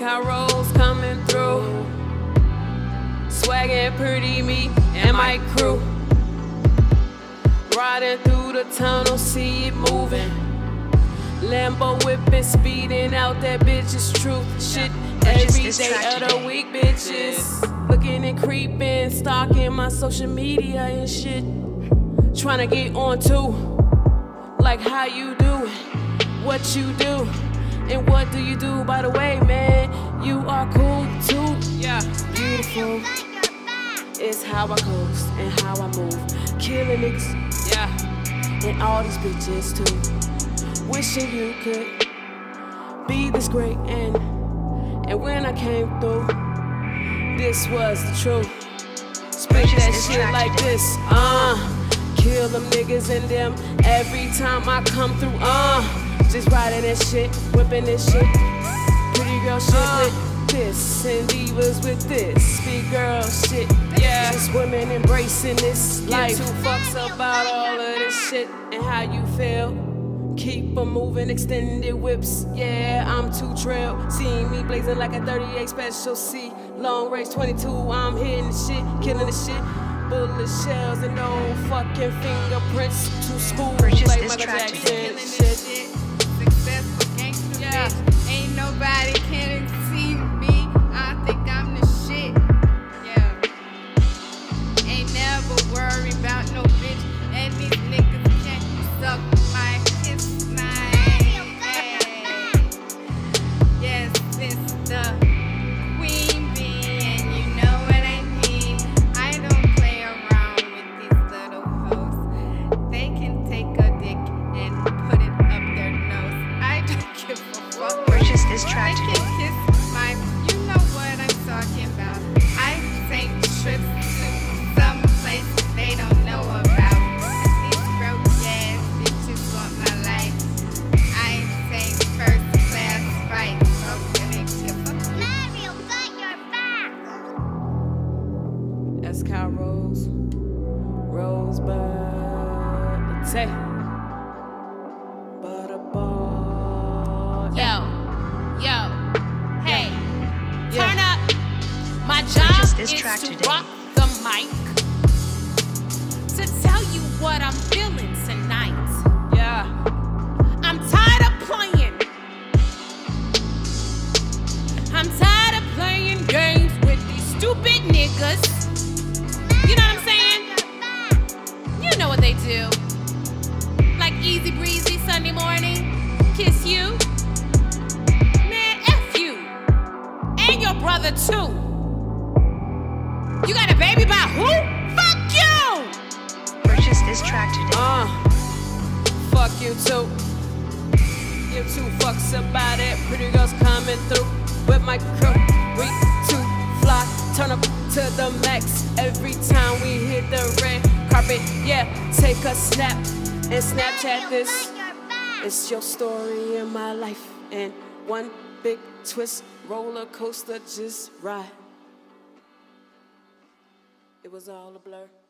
Rose coming through. Swaggin' pretty me and my crew. Riding through the tunnel, see it moving. Lambo whipping, speeding out, that bitch is truth. Shit, every day of the week, bitches. Looking and creeping, stalking my social media and shit. Tryna get on too. Like how you do it, what you do, and what do you do? By the way, man, you are cool too. Yeah, beautiful. It's how I coast and how I move. Killing niggas, yeah, and all these bitches too. Wishing you could be this great, and when I came through, this was the truth. Spit that shit like this, kill them niggas and them every time I come through, just riding this shit, whipping this shit. Pretty girl shit with this, and divas with this. Big girl shit, yeah. Just women embracing this life. Give two fucks about all of this shit and how you feel. Keep 'em moving, extended whips, yeah, I'm too trail. Seeing me blazing like a 38 Special C. Long range 22, I'm hitting the shit, killing the shit. Bullet shells and no fucking fingerprints. Too smooth like Michael Jackson. Shit. Successful gangster bitch. Ain't nobody can see me. I think I'm the shit. Yeah. Ain't never worried about no bitch. And these niggas can't suck my kiss my ass. Yes, it's the queen bee, and you know what I mean. I don't play around with these little hoes. They can take a dick and put it up their nose. I don't give a fuck. Purchase this track I today. can kiss my, you know what I'm talking about. I take trips to some place they don't know about. These broke ass bitches want my life. I take first class flights. Okay, give a Mario got your back. That's Kyle Rose, Rosebud, Tay, Butterball. Yo, hey, Yeah. turn up. My job Purchase this is track to today. rock the mic, to tell you what I'm feeling tonight. Yeah, I'm tired of playing. I'm tired of playing games with these stupid niggas. You know what I'm saying? You know what they do. Like easy breezy Sunday morning, kiss you. Man, F you. And your brother too. You got a baby by who? Fuck you! Purchase this track today. fuck you too. Give two fucks about it. Pretty girls coming through with my crew. We too fly, turn up to the max every time we hit the red carpet. Yeah, take a snap and Snapchat this. It's your story in my life, and one big twist, roller coaster, just ride. It was all a blur.